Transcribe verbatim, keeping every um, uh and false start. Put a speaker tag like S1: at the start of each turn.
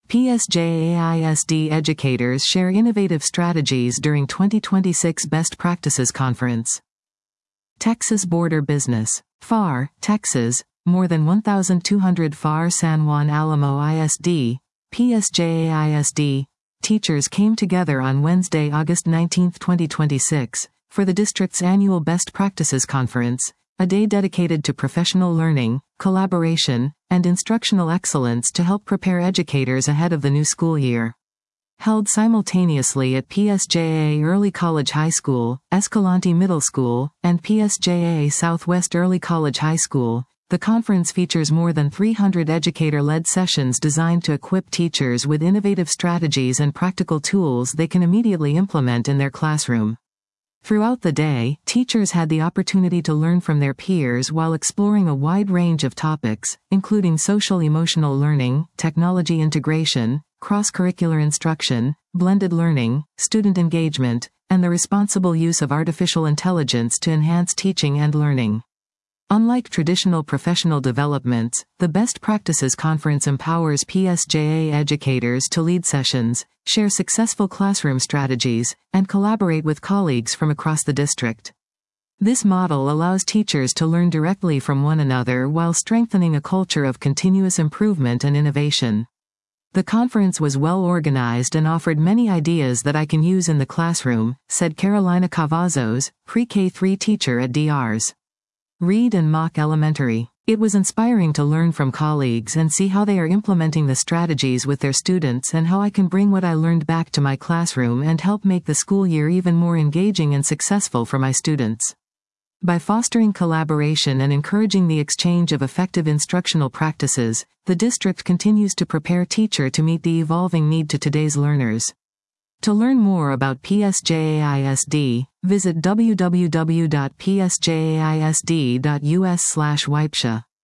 S1: P S J A I S D educators share innovative strategies during twenty twenty-six Best Practices Conference. Texas Border Business. F A R, Texas, more than one thousand two hundred F A R San Juan Alamo I S D, P S J A I S D, teachers came together on Wednesday, August nineteenth, twenty twenty-six, for the district's annual Best Practices Conference, a day dedicated to professional learning, collaboration, and instructional excellence to help prepare educators ahead of the new school year. Held simultaneously at P S J A Early College High School, Escalante Middle School, and P S J A Southwest Early College High School, the conference features more than three hundred educator-led sessions designed to equip teachers with innovative strategies and practical tools they can immediately implement in their classroom. Throughout the day, teachers had the opportunity to learn from their peers while exploring a wide range of topics, including social-emotional learning, technology integration, cross-curricular instruction, blended learning, student engagement, and the responsible use of artificial intelligence to enhance teaching and learning. Unlike traditional professional developments, the Best Practices Conference empowers P S J A educators to lead sessions, share successful classroom strategies, and collaborate with colleagues from across the district. This model allows teachers to learn directly from one another while strengthening a culture of continuous improvement and innovation. The conference was well organized and offered many ideas that I can use in the classroom, said Carolina Cavazos, pre-K three teacher at D Rs Reed and Mock Elementary. It was inspiring to learn from colleagues and see how they are implementing the strategies with their students and how I can bring what I learned back to my classroom and help make the school year even more engaging and successful for my students. By fostering collaboration and encouraging the exchange of effective instructional practices, the district continues to prepare teachers to meet the evolving need to today's learners. To learn more about P S J A I S D, visit w w w dot p s j a i s d dot u s slash wipsha.